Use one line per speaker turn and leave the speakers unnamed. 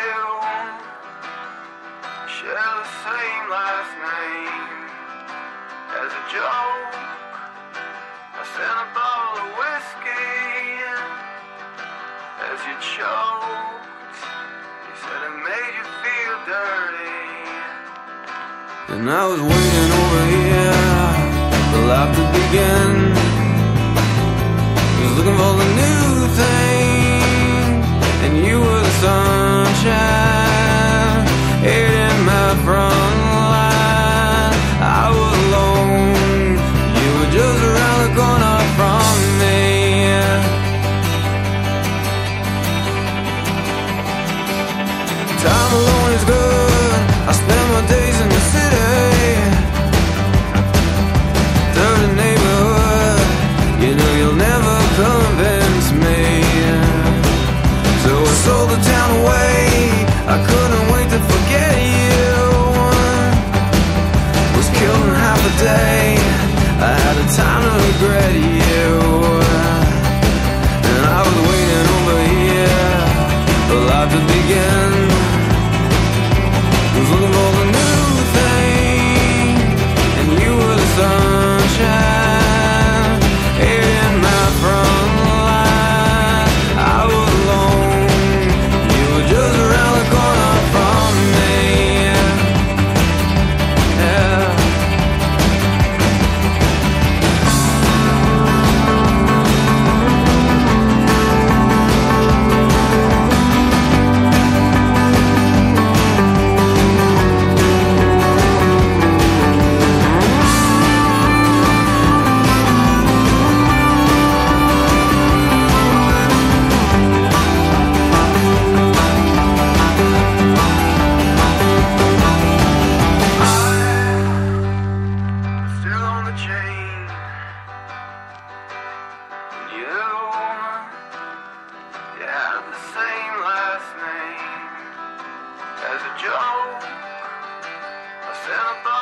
you share the same last name. As a joke, I sent a bottle of whiskey. As you choked, you said it made you feel dirty. And I was waiting over here for life to begin. Was looking for the new thing, and you were the sunshine hitting my front line. I was alone, you were just around the corner from me. Time alone is good, I spend my days in the city. Third neighborhood, you know you'll never convince me. So I sold the town away, I couldn't wait to forget you. Was killed in half a day, I had the time to regret you. And I was waiting over here for life to begin. Was looking for the new thing, and you were the sunshine hitting my front line. I was alone, you were just around the corner from me. Yeah. As a joke, I sent a